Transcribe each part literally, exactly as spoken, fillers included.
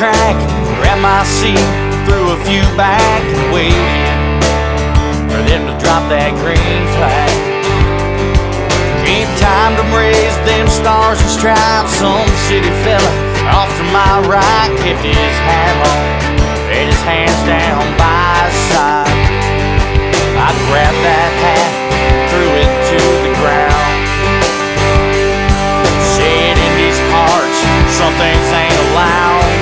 track, grab my seat, threw a few back and waited for them to drop that green flag. Came time to raise them stars and stripes. Some city fella off to my right kept his hat on and his hands down by his side. I grabbed that hat, threw it to the ground. Said in these parts, some things ain't allowed.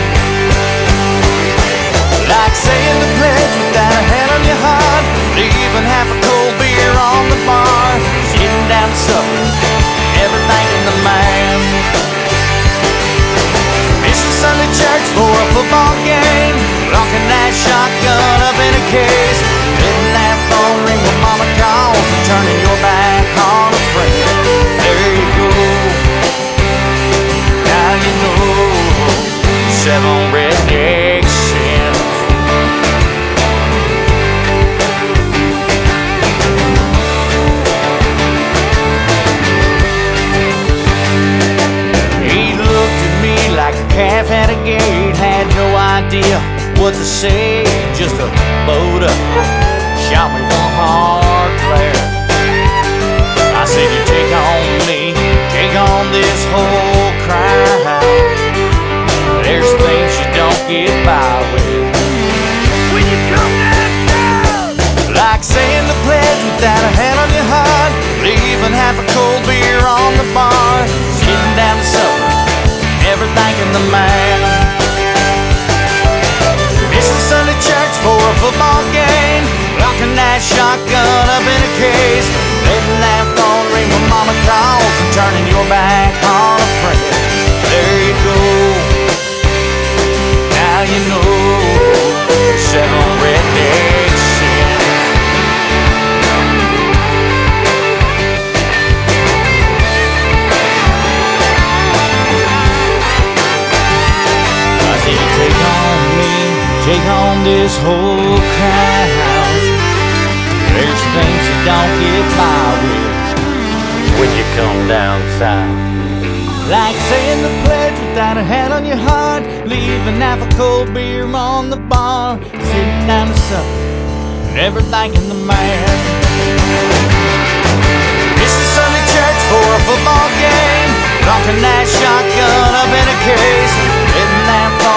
Like saying the pledge without a hand on your heart, leaving half a cold beer on the bar, sitting down to supper, never thanking the man. Missing Sunday church for a football game, locking that shotgun up in a case, letting that phone ring when mama calls, and turning your back on a friend. There you go, now you know, seven redneck sins. Like a calf at a gate, had no idea what to say, just a load up, shot me one hard glare. I said, you take on me, take on this whole crowd. There's things you don't get by with when you come down. Like saying the pledge without a hand on your heart, leaving half a cold beer on the bar, sitting down to supper, never thanking the man. Missing Sunday church for a football game, locking that shotgun up in a case, letting that phone ring when mama calls, and turning your back on a friend. There you go, now you know, seven redneck sins. Take on me, take on this whole crowd. There's things you don't get by with when you come down south. Like saying the pledge without a hand on your heart, leaving half a cold beer on the bar, sitting down to supper, never thanking the man. Missing Sunday church for a football game, locking that shotgun up in a case, letting that